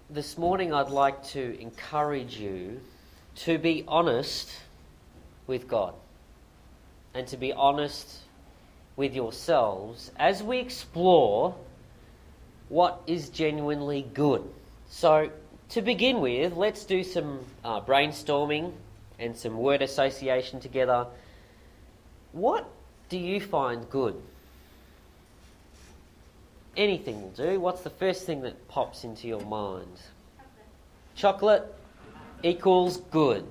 this morning I'd like to encourage you to be honest with God and to be honest with yourselves as we explore what is genuinely good. So, to begin with, let's do some brainstorming and some word association together. What do you find good? Anything will do. What's the first thing that pops into your mind? Chocolate equals good.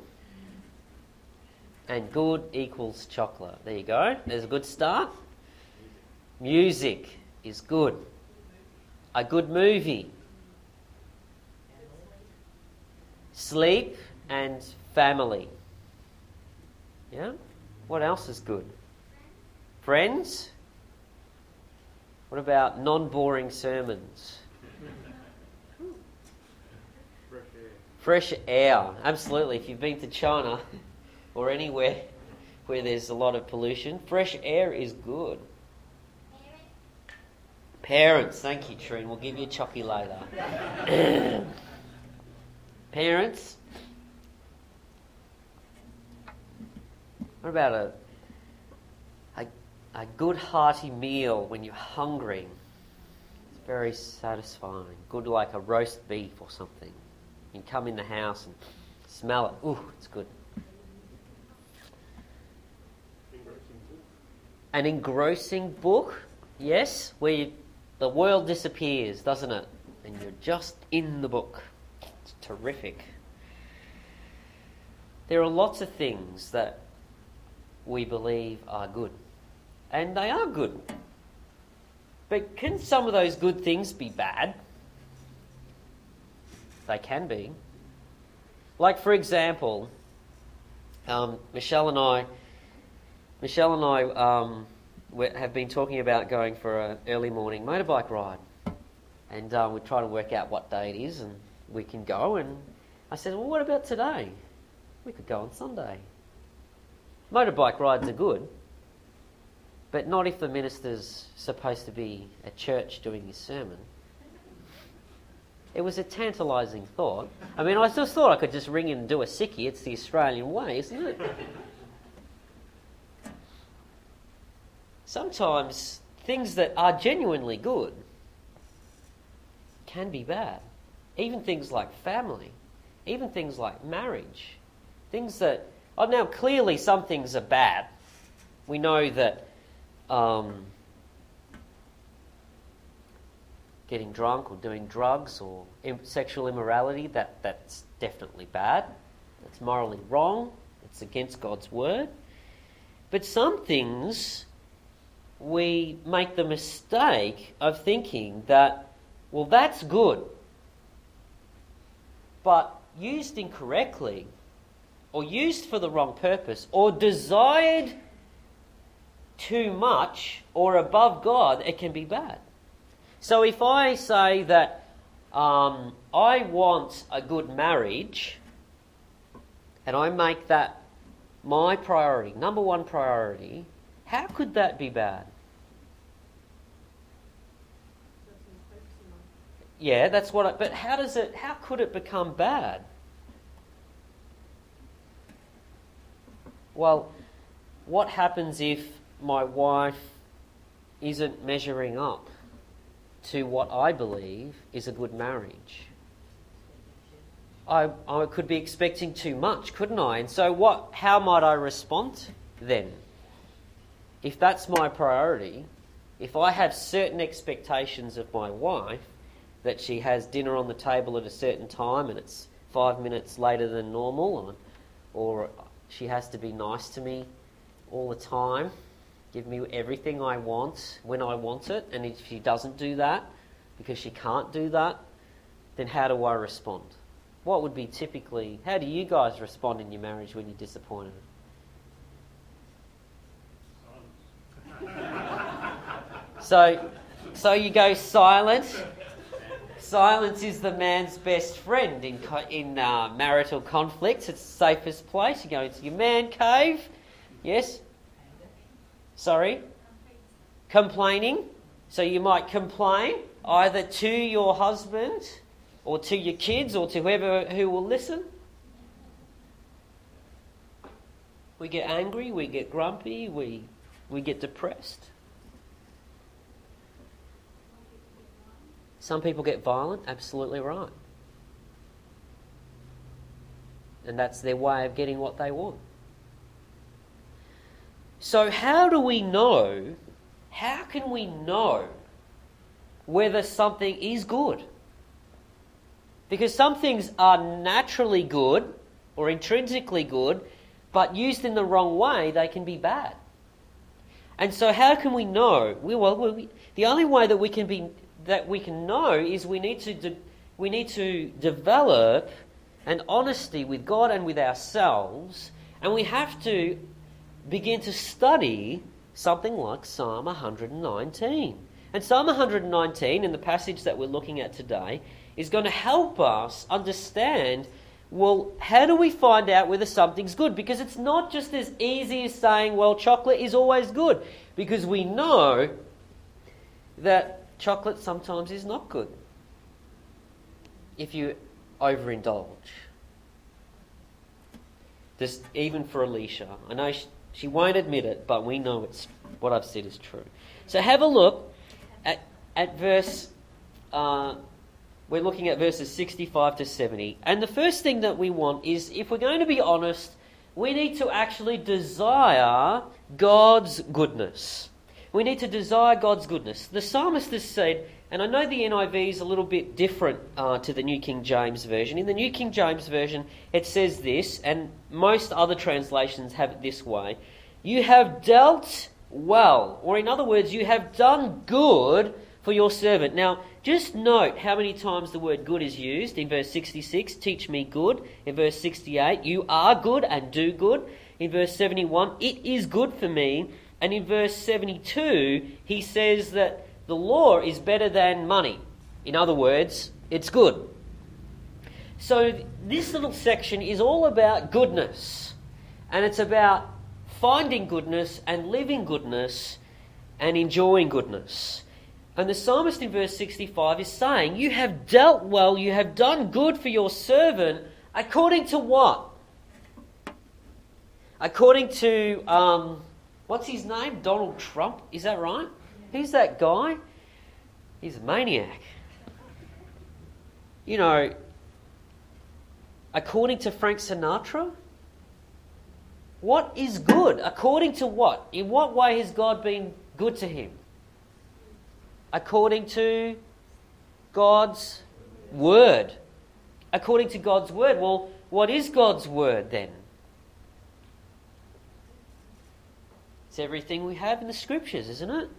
And good equals chocolate. There you go. There's a good start. Music is good. A good movie. Sleep and family. Yeah? What else is good? Friends? What about non-boring sermons? Fresh air. Absolutely. If you've been to China or anywhere where there's a lot of pollution, fresh air is good. Parents. Thank you, Trine. We'll give you a chocky later. Parents. What about a good hearty meal when you're hungry? It's very satisfying. Good like a roast beef or something. You come in the house and smell it. Ooh, it's good. An engrossing book, yes, where the world disappears, doesn't it? And you're just in the book. It's terrific. There are lots of things that we believe are good. And they are good. But can some of those good things be bad? They can be. Like, for example, Michelle and I have been talking about going for an early morning motorbike ride. And we're trying to work out what day it is and we can go. And I said, well, what about today? We could go on Sunday. Motorbike rides are good. But not if the minister's supposed to be at church doing his sermon. It was a tantalising thought. I mean, I just thought I could just ring in and do a sickie. It's the Australian way, isn't it? Sometimes things that are genuinely good can be bad. Even things like family. Even things like marriage. Things that... Oh, now, clearly some things are bad. We know that getting drunk or doing drugs or sexual immorality, that's definitely bad. That's morally wrong. It's against God's word. But some things we make the mistake of thinking that, well, that's good. But used incorrectly or used for the wrong purpose or desired too much or above God, it can be bad. So if I say that I want a good marriage and I make that my priority, number one priority, how could that be bad? Yeah, that's what but how could it become bad? Well, what happens if my wife isn't measuring up to what I believe is a good marriage? I could be expecting too much, couldn't I? And so how might I respond then? If that's my priority, if I have certain expectations of my wife, that she has dinner on the table at a certain time and it's 5 minutes later than normal, or she has to be nice to me all the time, give me everything I want when I want it, and if she doesn't do that because she can't do that, then how do I respond? What would be typically... How do you guys respond in your marriage when you're disappointed? So you go silent. Silence is the man's best friend in marital conflicts. It's the safest place. You go into your man cave. Yes? Sorry? Complaining. So you might complain either to your husband or to your kids or to whoever who will listen. We get angry, we get grumpy, we get depressed. Some people get violent, absolutely right. And that's their way of getting what they want. So how can we know whether something is good? Because some things are naturally good or intrinsically good, but used in the wrong way, they can be bad. And so how can we know? The only way that we can know is we need to develop an honesty with God and with ourselves, and we have to begin to study something like Psalm 119. And Psalm 119, in the passage that we're looking at today, is going to help us understand, well, how do we find out whether something's good? Because it's not just as easy as saying, well, chocolate is always good. Because we know that chocolate sometimes is not good if you overindulge. Just even for Alicia. I know she won't admit it, but we know it's what I've said is true. So have a look at verse... we're looking at verses 65 to 70. And the first thing that we want is, if we're going to be honest, we need to actually desire God's goodness. We need to desire God's goodness. The psalmist has said, and I know the NIV is a little bit different to the New King James Version. In the New King James Version, it says this, and most other translations have it this way: you have dealt well, or in other words, you have done good for your servant. Now, just note how many times the word good is used. In verse 66, teach me good. In verse 68, you are good and do good. In verse 71, it is good for me. And in verse 72, he says that the law is better than money. In other words, it's good. So this little section is all about goodness. And it's about finding goodness and living goodness and enjoying goodness. And the psalmist in verse 65 is saying, you have dealt well, you have done good for your servant, according to what? According to, what's his name? Donald Trump, is that right? Who's that guy? He's a maniac. You know, according to Frank Sinatra? What is good? According to what? In what way has God been good to him? According to God's word. According to God's word. Well, what is God's word then? It's everything we have in the scriptures, isn't it?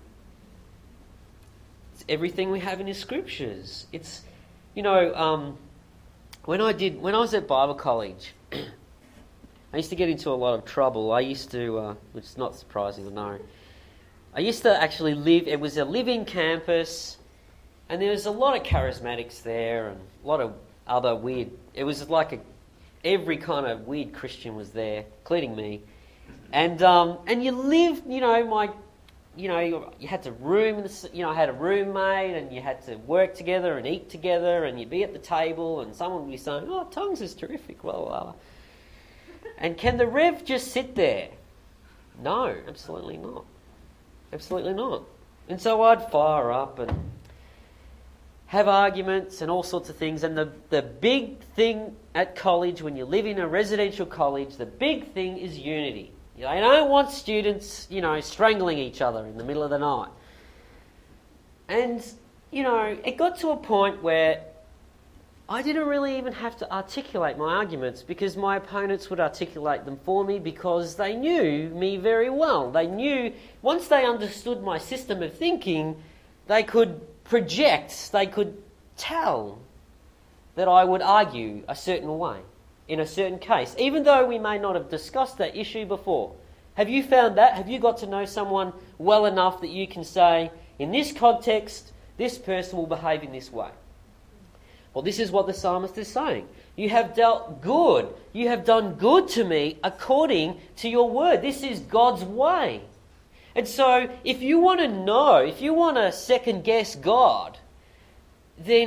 It's everything we have in the scriptures. It's, you know, when I was at Bible college, I used to get into a lot of trouble. I used to, which is not surprising, I know. I used to actually live, it was a living campus, and there was a lot of charismatics there, and a lot of other weird, it was like every kind of weird Christian was there, including me. And you lived, you had to room, I had a roommate, and you had to work together and eat together, and you'd be at the table, and someone would be saying, oh, tongues is terrific, blah, blah, blah. And can the Rev just sit there? No, absolutely not. Absolutely not. And so I'd fire up and have arguments and all sorts of things. And the big thing at college, when you live in a residential college, the big thing is unity. They don't want students, strangling each other in the middle of the night. And, it got to a point where I didn't really even have to articulate my arguments, because my opponents would articulate them for me, because they knew me very well. They knew, once they understood my system of thinking, they could project, they could tell that I would argue a certain way, in a certain case, even though we may not have discussed that issue before. Have you found that? Have you got to know someone well enough that you can say, in this context, this person will behave in this way? Well, this is what the psalmist is saying. You have dealt good. You have done good to me according to your word. This is God's way. And so if you want to know, if you want to second guess God, then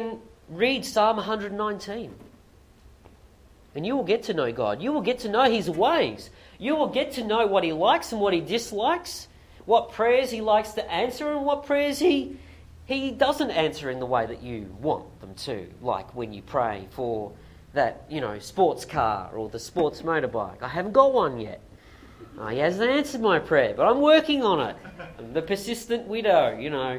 read Psalm 119. And you will get to know God. You will get to know His ways. You will get to know what He likes and what He dislikes, what prayers He likes to answer and what prayers He doesn't answer in the way that you want them to. Like when you pray for that, sports car or the sports motorbike. I haven't got one yet. He hasn't answered my prayer, but I'm working on it. I'm the persistent widow,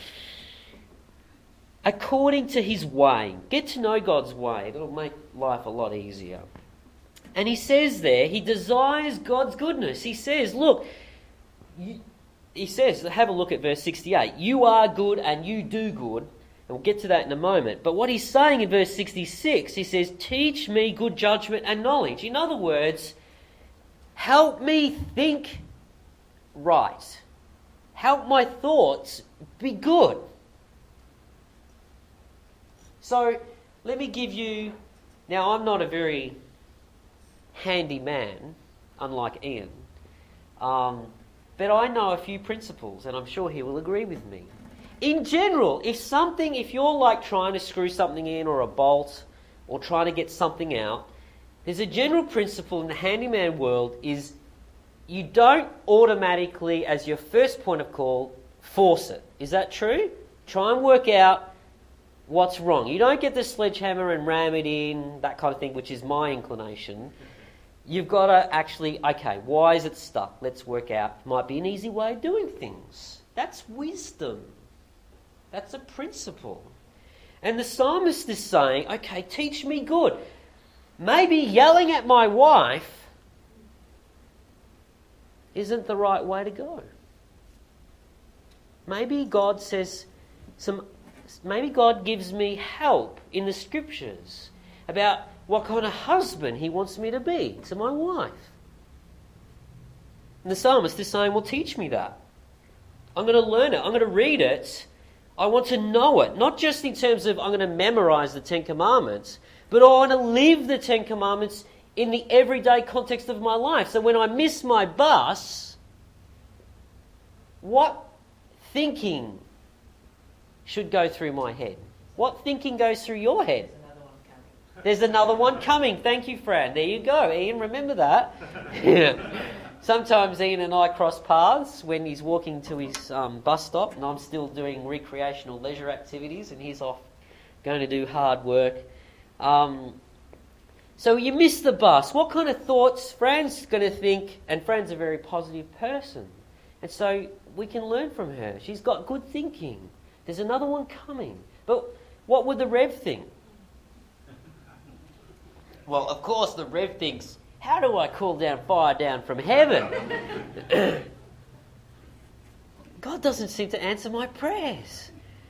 According to His way. Get to know God's way. It'll make life a lot easier. And He says there, He desires God's goodness. He says, look, have a look at verse 68. You are good and you do good. And we'll get to that in a moment. But what He's saying in verse 66, He says, teach me good judgment and knowledge. In other words, help me think right. Help my thoughts be good. So, let me give you... Now, I'm not a very handy man, unlike Ian. But I know a few principles, and I'm sure he will agree with me. In general, if you're like trying to screw something in or a bolt or trying to get something out, there's a general principle in the handyman world is you don't automatically, as your first point of call, force it. Is that true? Try and work out what's wrong. You don't get the sledgehammer and ram it in, that kind of thing, which is my inclination. You've got to actually, okay, why is it stuck? Let's work out. Might be an easy way of doing things. That's wisdom. That's a principle. And the psalmist is saying, okay, teach me good. Maybe yelling at my wife isn't the right way to go. Maybe God gives me help in the scriptures about what kind of husband He wants me to be to my wife. And the psalmist is saying, well, teach me that. I'm going to learn it. I'm going to read it. I want to know it. Not just in terms of I'm going to memorize the Ten Commandments, but I want to live the Ten Commandments in the everyday context of my life. So when I miss my bus, what thinking should go through my head? What thinking goes through your head? There's another one coming. Thank you, Fran. There you go. Ian, remember that? Yeah. Sometimes Ian and I cross paths when he's walking to his bus stop and I'm still doing recreational leisure activities and he's off going to do hard work. So you miss the bus. What kind of thoughts? Fran's going to think, and Fran's a very positive person. And so we can learn from her. She's got good thinking. There's another one coming. But what would the Rev think? Well, of course the Rev thinks, how do I call down fire down from heaven? God doesn't seem to answer my prayers.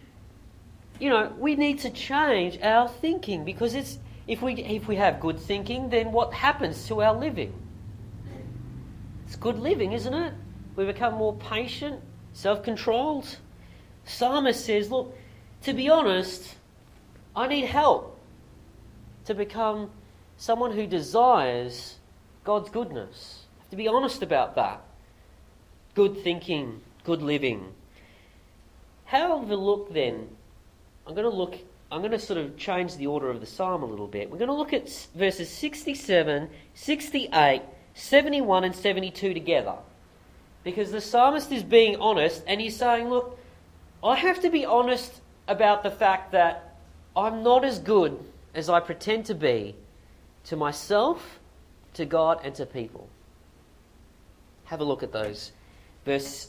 We need to change our thinking because if we have good thinking, then what happens to our living? It's good living, isn't it? We become more patient, self-controlled. Psalmist says, look, to be honest, I need help to become someone who desires God's goodness. I have to be honest about that. Good thinking, good living. However, look then, I'm going to sort of change the order of the psalm a little bit. We're going to look at verses 67, 68, 71 and 72 together. Because the psalmist is being honest and he's saying, look, I have to be honest about the fact that I'm not as good as I pretend to be to myself, to God and to people. Have a look at those. Verse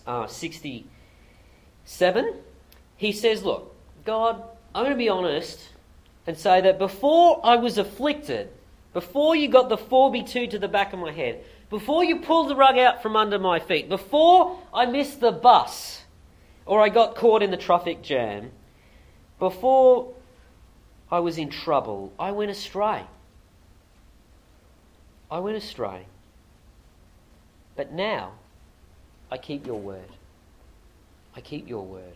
67, he says, look, God, I'm going to be honest and say that before I was afflicted, before you got the 4x2 to the back of my head, before you pulled the rug out from under my feet, before I missed the bus or I got caught in the traffic jam, before I was in trouble, I went astray. I went astray. But now, I keep your word. I keep your word.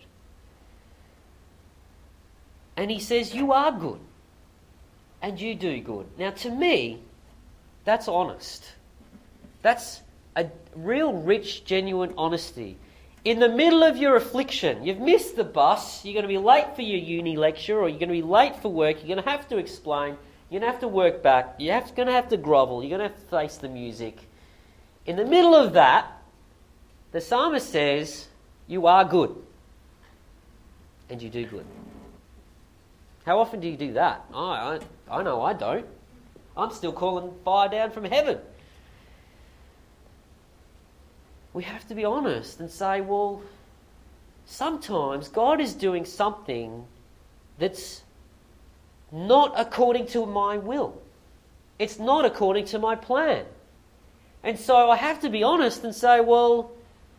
And he says, you are good. And you do good. Now to me, that's honest. That's a real rich, genuine honesty. In the middle of your affliction, you've missed the bus, you're going to be late for your uni lecture, or you're going to be late for work, you're going to have to explain, you're going to have to work back, you're going to have to grovel, you're going to have to face the music. In the middle of that, the psalmist says, you are good. And you do good. How often do you do that? I know I don't. I'm still calling fire down from heaven. We have to be honest and say, well, sometimes God is doing something that's not according to my will. It's not according to my plan. And so I have to be honest and say, well,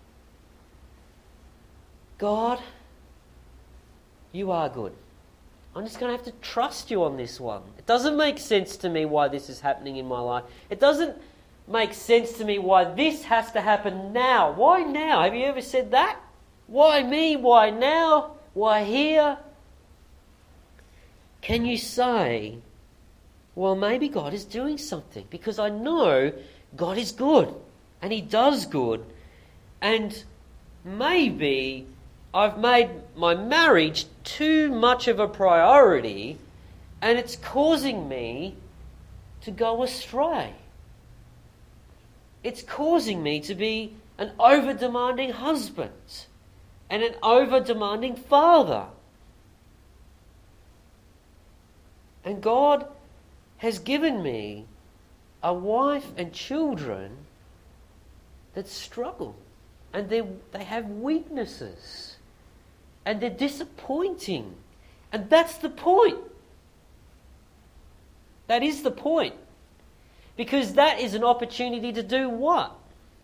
God, you are good. I'm just going to have to trust you on this one. It doesn't make sense to me why this is happening in my life. It doesn't make sense to me why this has to happen now. Why now? Have you ever said that? Why me? Why now? Why here? Can you say, well, maybe God is doing something, because I know God is good and He does good, and maybe I've made my marriage too much of a priority and it's causing me to go astray. It's causing me to be an over-demanding husband and an over-demanding father. And God has given me a wife and children that struggle, and they have weaknesses, and they're disappointing. And that's the point. That is the point. Because that is an opportunity to do what?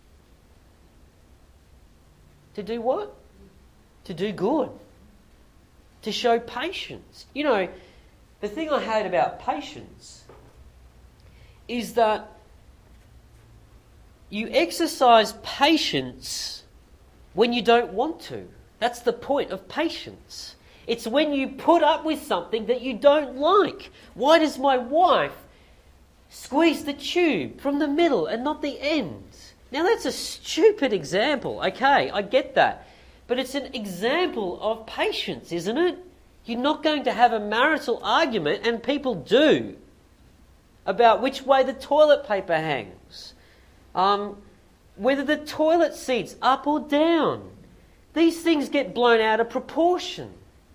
To do what? To do good. To show patience. You know, the thing I hate about patience is that you exercise patience when you don't want to. That's the point of patience. It's when you put up with something that you don't like. Why does my wife squeeze the tube from the middle and not the end? Now that's a stupid example. Okay, I get that. But it's an example of patience, isn't it? You're not going to have a marital argument, and people do, about which way the toilet paper hangs. Whether the toilet seat's up or down. These things get blown out of proportion.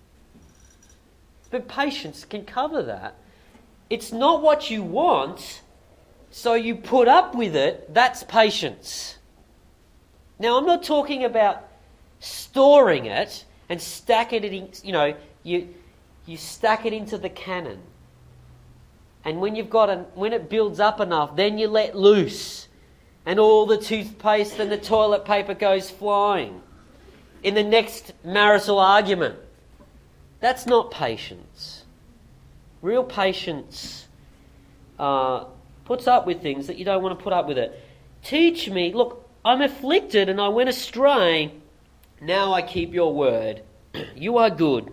But patience can cover that. It's not what you want, so you put up with it. That's patience. Now, I'm not talking about storing it and stack it in, you stack it into the cannon. And when when it builds up enough, then you let loose. And all the toothpaste and the toilet paper goes flying in the next marital argument. That's not patience. Real patience puts up with things that you don't want to put up with it. Teach me, look, I'm afflicted and I went astray. Now I keep your word. You are good.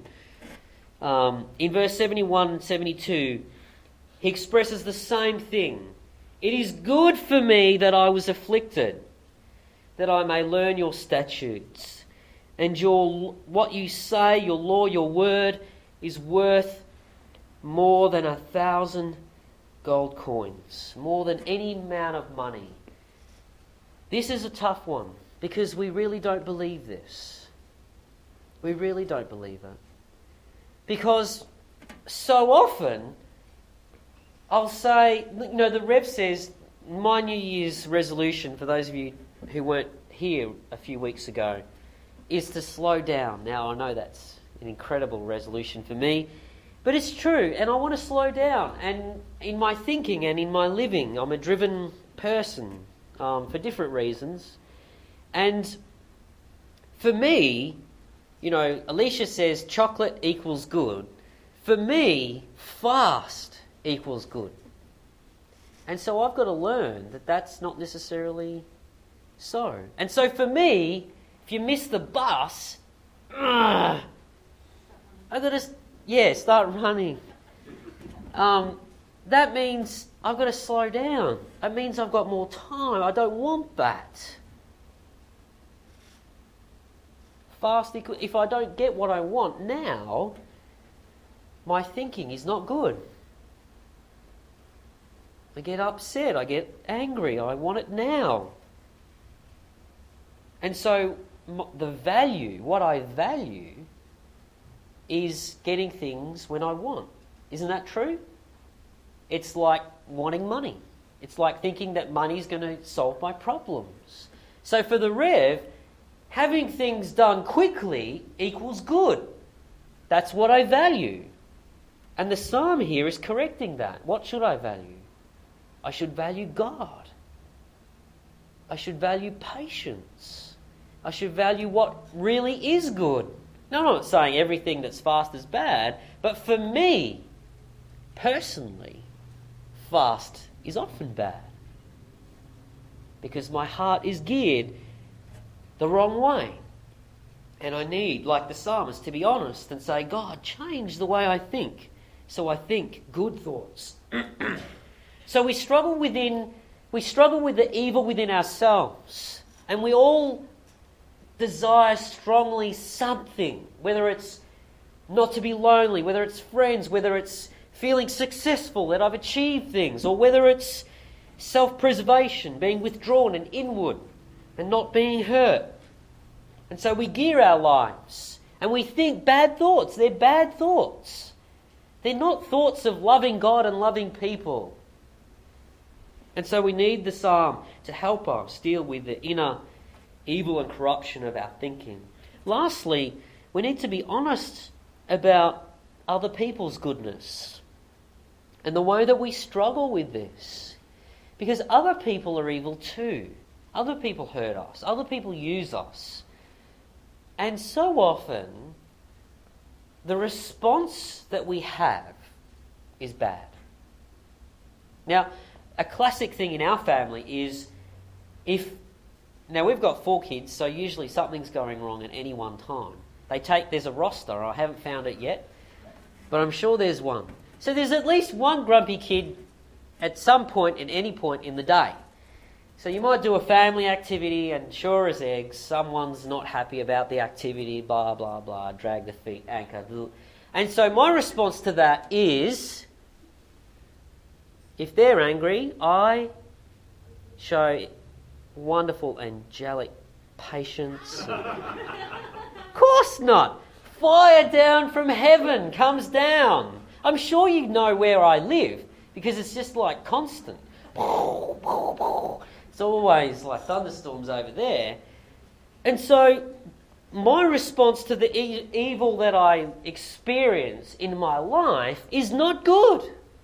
In verse 71 and 72, he expresses the same thing. It is good for me that I was afflicted, that I may learn your statutes. And what you say, your law, your word, is worth more than 1,000 gold coins, more than any amount of money. This is a tough one, because we really don't believe this. We really don't believe it. Because so often, I'll say, the Rev says, my New Year's resolution, for those of you who weren't here a few weeks ago, is to slow down. Now, I know that's an incredible resolution for me, but it's true, and I want to slow down. And in my thinking and in my living, I'm a driven person for different reasons. And for me, Alicia says chocolate equals good. For me, fast equals good. And so I've got to learn that that's not necessarily so. And so for me, if you miss the bus, I've got to start running. That means I've got to slow down. That means I've got more time. I don't want that. fast if I don't get what I want now, my thinking is not good. I get upset, I get angry, I want it now. And so what I value is getting things when I want. Isn't that true? It's like wanting money. It's like thinking that money's going to solve my problems. So for the Rev, having things done quickly equals good. That's what I value. And the psalm here is correcting that. What should I value? I should value God. I should value patience. I should value what really is good. Now, I'm not saying everything that's fast is bad, but for me, personally, fast is often bad. Because my heart is geared the wrong way. And I need, like the psalmist, to be honest and say, God, change the way I think, so I think good thoughts. So we struggle with the evil within ourselves, and we all desire strongly something, whether it's not to be lonely, whether it's friends, whether it's feeling successful, that I've achieved things, or whether it's self-preservation, being withdrawn and inward and not being hurt. And so we gear our lives and we think bad thoughts. They're bad thoughts. They're not thoughts of loving God and loving people. And so we need the psalm to help us deal with the inner evil and corruption of our thinking. Lastly, we need to be honest about other people's goodness and the way that we struggle with this. Because other people are evil too. Other people hurt us. Other people use us. And so often, the response that we have is bad. Now, a classic thing in our family is now we've got 4 kids, so usually something's going wrong at any one time. There's a roster, I haven't found it yet, but I'm sure there's one. So there's at least one grumpy kid at some point, at any point in the day. So you might do a family activity and sure as eggs, someone's not happy about the activity, blah, blah, blah, drag the feet, anchor. And so my response to that is, if they're angry, I show wonderful angelic patience. Of course not. Fire down from heaven comes down. I'm sure you know where I live because it's just like constant. It's always like thunderstorms over there. And so my response to the evil that I experience in my life is not good.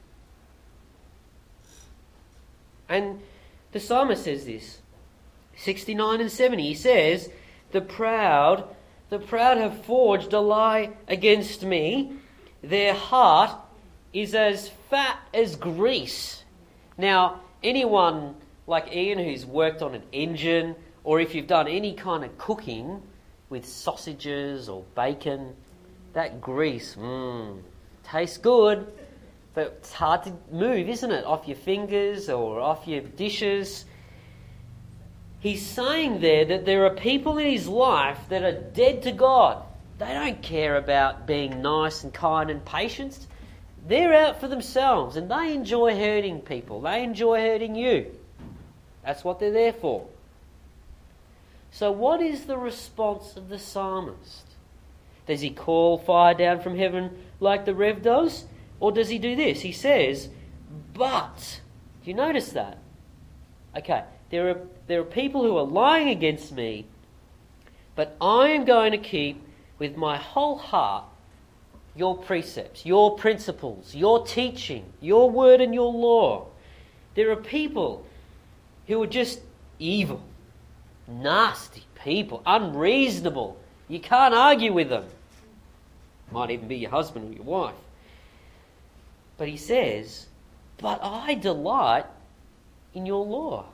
And the psalmist says this, 69 and 70, he says, the proud have forged a lie against me. Their heart is as fat as grease. Now, anyone like Ian who's worked on an engine, or if you've done any kind of cooking with sausages or bacon, that grease, tastes good, but it's hard to move, isn't it? Off your fingers or off your dishes. He's saying there that there are people in his life that are dead to God. They don't care about being nice and kind and patient. They're out for themselves and they enjoy hurting people. They enjoy hurting you. That's what they're there for. So what is the response of the psalmist? Does he call fire down from heaven like the Rev does? Or does he do this? He says, but, do you notice that? Okay, there are people who are lying against me, but I am going to keep with my whole heart your precepts, your principles, your teaching, your word and your law. There are people who are just evil, nasty people, unreasonable. You can't argue with them. Might even be your husband or your wife. But he says, but I delight in your law.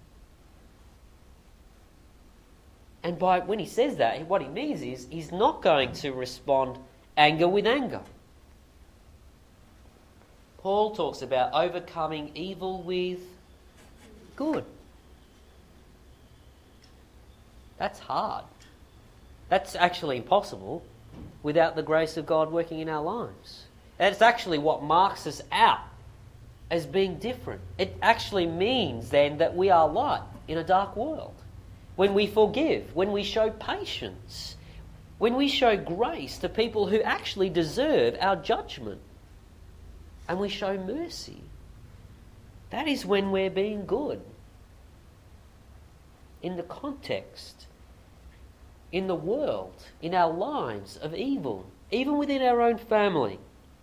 And when he says that, what he means is he's not going to respond anger with anger. Paul talks about overcoming evil with good. That's hard. That's actually impossible without the grace of God working in our lives. That's actually what marks us out as being different. It actually means then that we are light in a dark world. When we forgive, when we show patience, when we show grace to people who actually deserve our judgment, and we show mercy, that is when we're being good. In the context, in the world, in our lives of evil, even within our own family.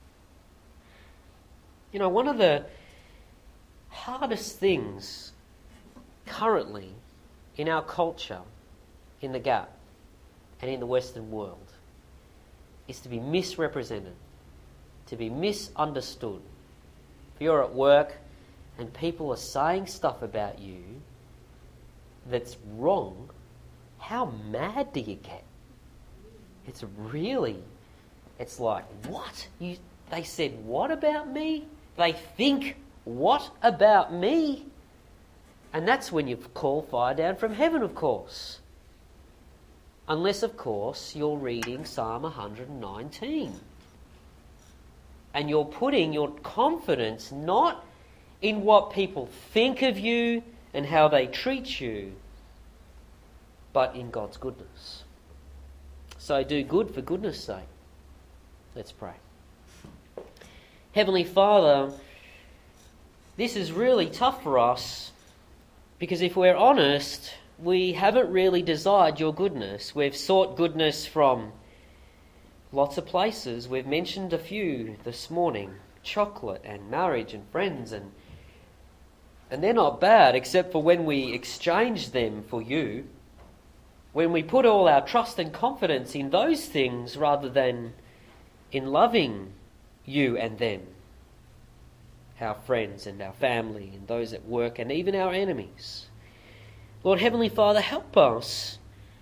You know, one of the hardest things currently in our culture, in the Gap and in the Western world, is to be misrepresented, to be misunderstood. If you're at work and people are saying stuff about you that's wrong, how mad do you get? It's like, what? They said what about me? They think what about me? And that's when you call fire down from heaven, of course. Unless, of course, you're reading Psalm 119. And you're putting your confidence not in what people think of you and how they treat you, but in God's goodness. So do good for goodness sake. Let's pray. Heavenly Father, this is really tough for us because if we're honest, we haven't really desired your goodness. We've sought goodness from lots of places. We've mentioned a few this morning. Chocolate and marriage and friends, and they're not bad except for when we exchange them for you. When we put all our trust and confidence in those things rather than in loving you and them, our friends and our family and those at work and even our enemies. Lord Heavenly Father, help us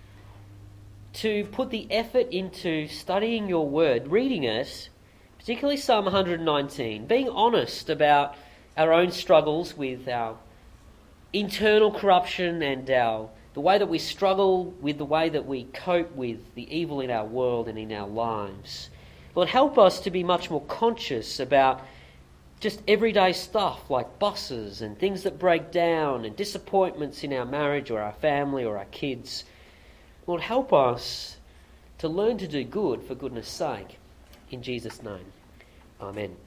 to put the effort into studying your word, reading it, particularly Psalm 119, being honest about our own struggles with our internal corruption and the way that we struggle with the way that we cope with the evil in our world and in our lives. Lord, help us to be much more conscious about just everyday stuff like buses and things that break down and disappointments in our marriage or our family or our kids. Lord, help us to learn to do good for goodness sake. In Jesus' name, amen.